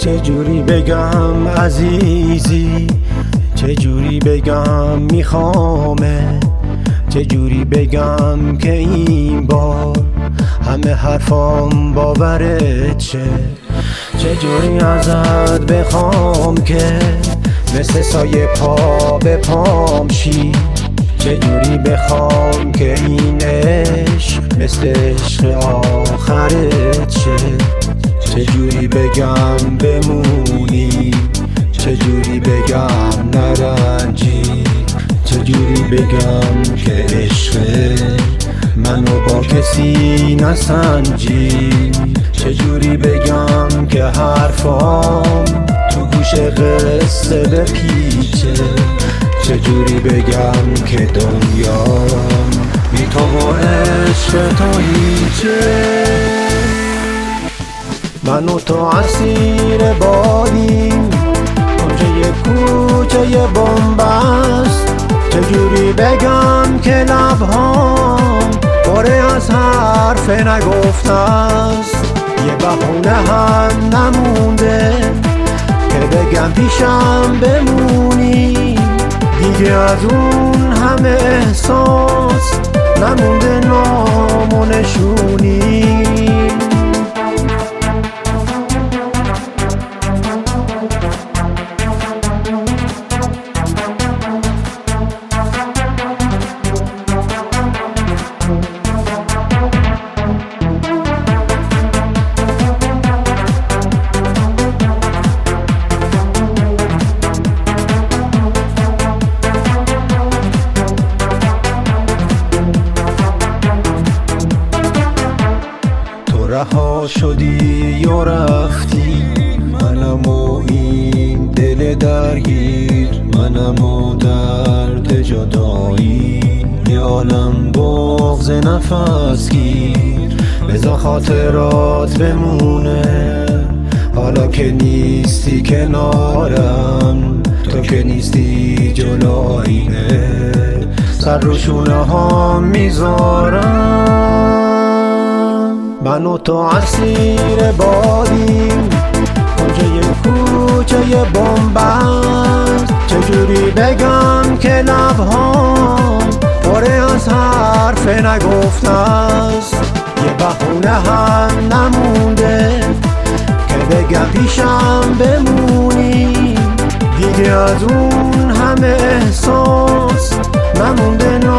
چجوری بگم عزیزی، چجوری بگم میخوامه، چجوری بگم که این بار همه حرفام باورت شه، چجوری ازت بخوام که مثل سایه پا به پام شی، چجوری بخوام که این عشق مثل عشق آخرت شه، چجوری بگم بمونی، چجوری بگم نرنجی، چجوری بگم که عشق منو با کسی نسنجی، چجوری بگم که حرفام تو گوش قصه بپیچه، چجوری بگم که دنیا بی تو و عشق تو هیچه. من و تو اسیر بادیم، کنجه کوچه بنبست، چجوری بگم که لبهام باره از حرف نگفته است، یه بهونه هم نمونده که بگم پیشم بمونی، دیگه از اون همه احساس نمونده نام و نشونی. رها شدی و رفتی، منم و این دل درگیر، منم و درد جدایی، یه عالم بغض نفس گیر، بذار خاطرات بمونه حالا که نیستی کنارم، تو که نیستی جلو آینه سر رو شونه ها میذارم. من و تو اسیر بادیم، کنجه کوچه بنبست، چجوری بگم که لبهام پاره از حرف نگفته است، یه بهونه هم نمونده که بگم پیشم بمونی، دیگه از اون همه احساس نمونده